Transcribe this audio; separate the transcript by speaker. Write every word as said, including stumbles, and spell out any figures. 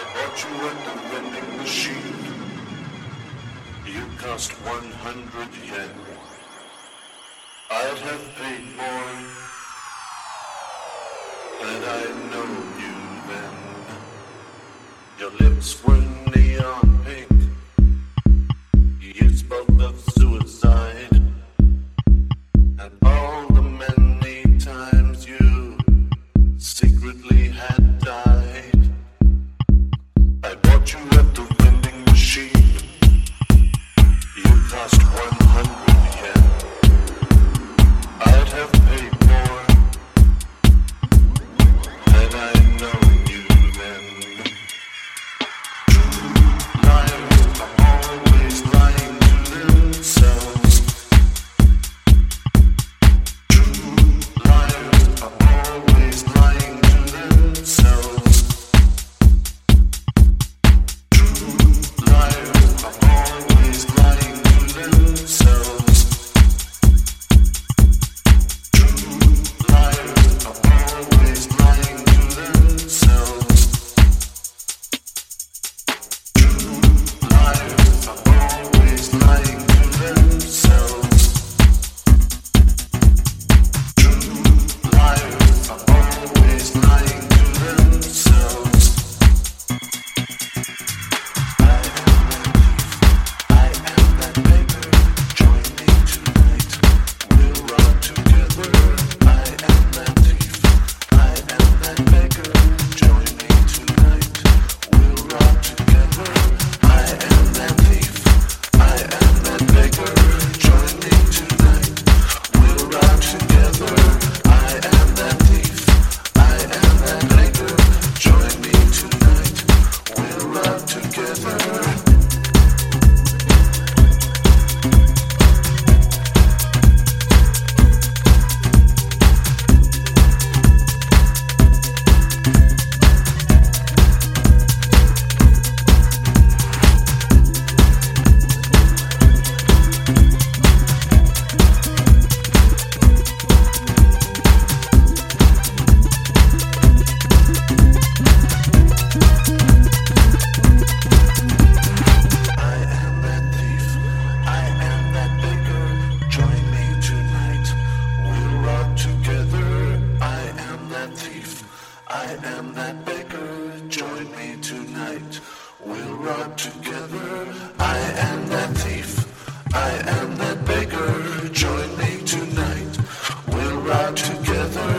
Speaker 1: bought you at the vending machine. You cost one hundred yen. I'd have paid more had I known you then. Your lips were neon pink. You spoke of suicide and all the many times you secretly had died. I bought you at the vending machine. You cost one hundred yen. I'd have paid more had I known you then. True liars are always lying to themselves. True liars are always lying to themselves. True liars are always lying to themselves. True liars are always lying to themselves. True liars are always lying to themselves. True liars are always lying to themselves. I am that beggar. Join me tonight. We'll rock together. I am that thief. I am that beggar. Join me tonight. We'll rock together. I am that thief. I am that beggar. Join me tonight. We'll rock together. I am that thief. I am that beggar. Join me tonight. We'll rock together. I am that thief. I am that beggar. Join me tonight. We'll rock together. I am that thief. I am that beggar. Join me tonight. We'll rock together. I am that thief. I am that beggar. Join me tonight. We'll rock together.